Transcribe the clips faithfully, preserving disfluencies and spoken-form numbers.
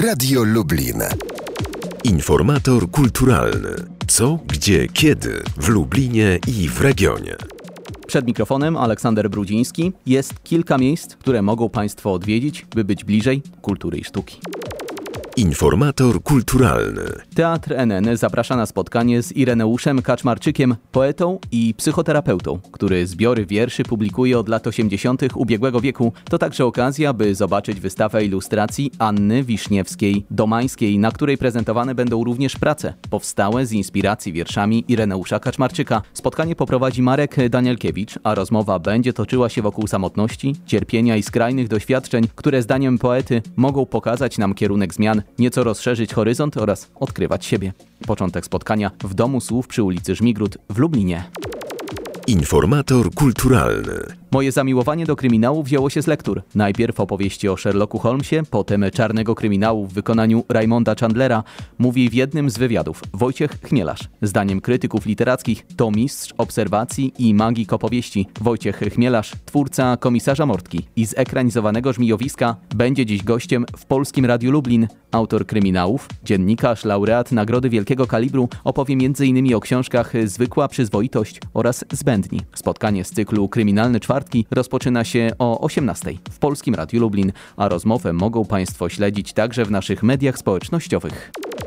Radio Lublin. Informator kulturalny. Co, gdzie, kiedy w Lublinie i w regionie. Przed mikrofonem Aleksander Brudziński. Jest kilka miejsc, które mogą Państwo odwiedzić, by być bliżej kultury i sztuki. Informator kulturalny. Teatr N N zaprasza na spotkanie z Ireneuszem Kaczmarczykiem, poetą i psychoterapeutą, który zbiory wierszy publikuje od lat osiemdziesiątych ubiegłego wieku. To także okazja, by zobaczyć wystawę ilustracji Anny Wiśniewskiej-Domańskiej, na której prezentowane będą również prace powstałe z inspiracji wierszami Ireneusza Kaczmarczyka. Spotkanie poprowadzi Marek Danielkiewicz, a rozmowa będzie toczyła się wokół samotności, cierpienia i skrajnych doświadczeń, które zdaniem poety mogą pokazać nam kierunek zmian, nieco rozszerzyć horyzont oraz odkrywać siebie. Początek spotkania w Domu Słów przy ulicy Żmigród w Lublinie. Informator kulturalny. Moje zamiłowanie do kryminału wzięło się z lektur. Najpierw opowieści o Sherlocku Holmesie, potem czarnego kryminału w wykonaniu Raymonda Chandlera, mówi w jednym z wywiadów Wojciech Chmielarz. Zdaniem krytyków literackich to mistrz obserwacji i magii opowieści. Wojciech Chmielarz, twórca Komisarza Mordki i zekranizowanego Żmijowiska, będzie dziś gościem w Polskim Radiu Lublin. Autor kryminałów, dziennikarz, laureat Nagrody Wielkiego Kalibru, opowie między innymi o książkach Zwykła Przyzwoitość oraz Zbędni. Spotkanie z cyklu Kryminalny Czwartki rozpoczyna się o osiemnastej w Polskim Radiu Lublin, a rozmowę mogą Państwo śledzić także w naszych mediach społecznościowych.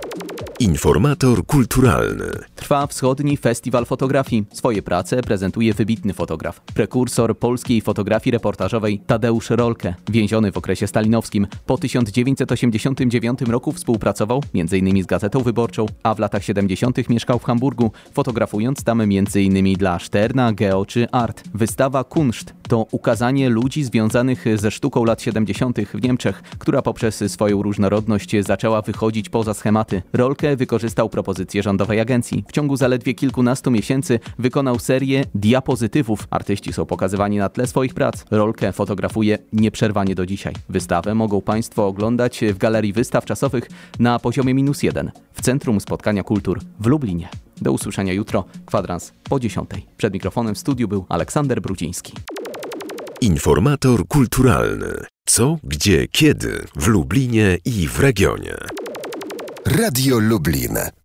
Informator kulturalny. Trwa Wschodni Festiwal Fotografii. Swoje prace prezentuje wybitny fotograf, prekursor polskiej fotografii reportażowej Tadeusz Rolke. Więziony w okresie stalinowskim, po tysiąc dziewięćset osiemdziesiątym dziewiątym roku współpracował między innymi z Gazetą Wyborczą, a w latach siedemdziesiątych mieszkał w Hamburgu, fotografując tam między innymi dla Sterna, Geo czy Art. Wystawa Kunszt to ukazanie ludzi związanych ze sztuką lat siedemdziesiątych w Niemczech, która poprzez swoją różnorodność zaczęła wychodzić poza schematy. Rolke wykorzystał propozycję rządowej agencji. W ciągu zaledwie kilkunastu miesięcy wykonał serię diapozytywów. Artyści są pokazywani na tle swoich prac. Rolke fotografuje nieprzerwanie do dzisiaj. Wystawę mogą Państwo oglądać w Galerii Wystaw Czasowych na poziomie minus jeden w Centrum Spotkania Kultur w Lublinie. Do usłyszenia jutro, kwadrans po dziesiątej. Przed mikrofonem w studiu był Aleksander Brudziński. Informator kulturalny. Co, gdzie, kiedy w Lublinie i w regionie. Radio Lublin.